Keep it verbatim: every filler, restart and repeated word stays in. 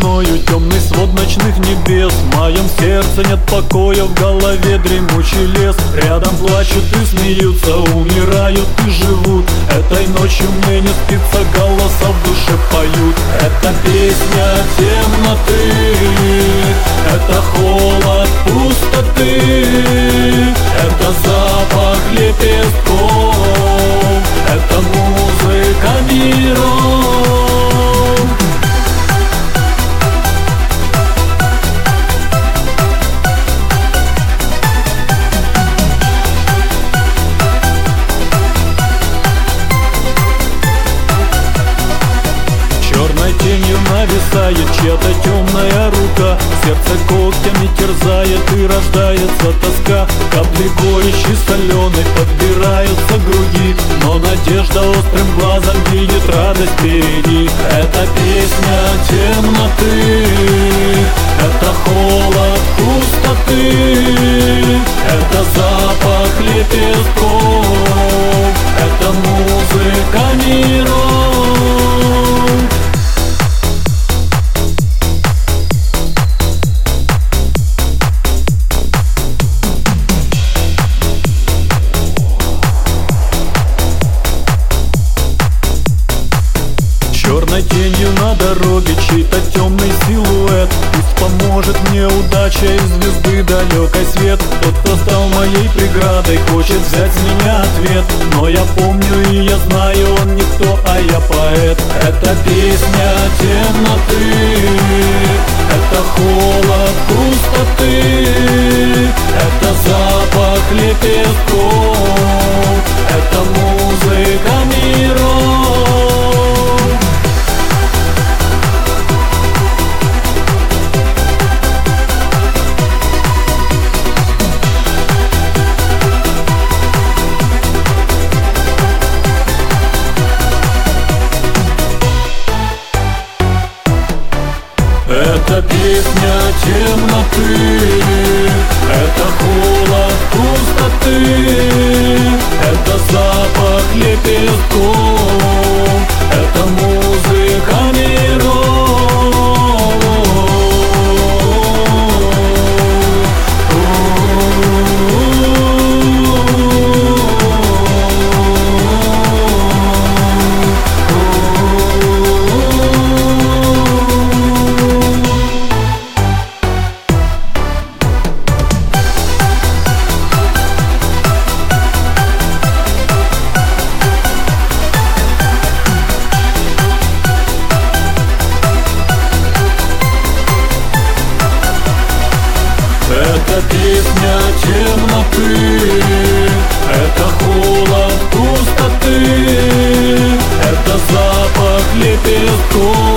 мною темный свод ночных небес. В моем сердце нет покоя, в голове дремучий лес. Рядом плачут и смеются, умирают и живут. Этой ночью мне не спится, голоса в душе поют. Это песня темноты, это холод пустоты, это запах лепестков, это музыка миров. Черной тенью нависает чья-то темная рука, сердце когтями терзает и рождается тоска. Капли горечи соленой подбираются к груди, но надежда острым глазом видит радость впереди. Это песня темноты, это холод пустоты, это запах лепестков, это музыка миров. Черной тенью на дороге чей-то темный силуэт. Пусть поможет мне удача и звезды далекой свет. Тот, кто стал моей преградой, хочет взять с меня ответ. Но я помню и я знаю, он никто, а я поэт. Это песня темноты, это холод пустоты, это запах лепестков, это музыка миров. Это песня темноты, это холод пустоты, это запах лепестков, это музыка миров. Это песня темноты, это холод пустоты, это запах лепестков.